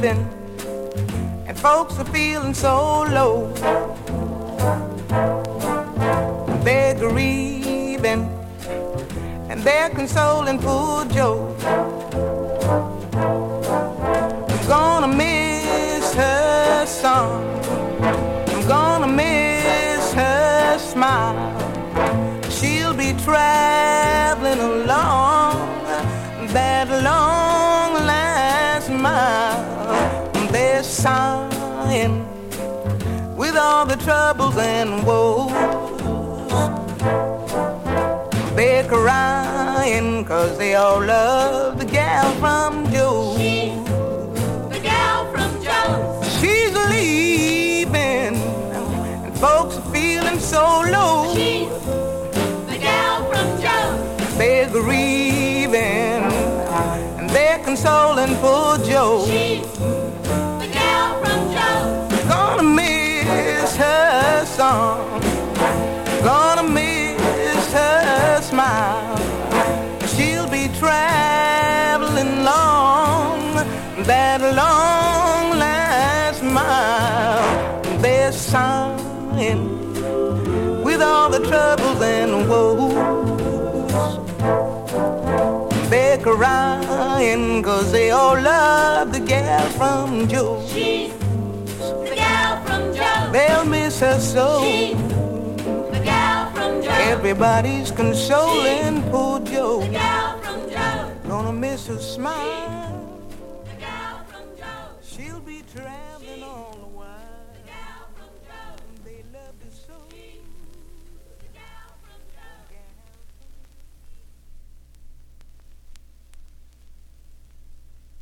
weeping, and folks are feeling so low. They're grieving, and they're consoling poor Joe. I'm gonna miss her song, I'm gonna miss her smile. She'll be traveling along that long last mile. They're sighing with all the troubles and woes. They're crying 'cause they all love the gal from Joe. She's the gal from Joe. She's leaving, and folks are feeling so low. She's the gal from Joe. They're grieving, and they're consoling poor Joe. She's the gal from Joe. Gonna miss her song, gonna miss her smile. She'll be traveling long that long last mile. They're sighing with all the troubles and woes. They're crying 'cause they all love the gal from Joe. She's the gal from Joe. They'll miss her so. She's the gal from Joe. Everybody's consoling poor Joe. The gal from Joe. Gonna miss her smile. The gal from Joe. She'll be traveling all the while.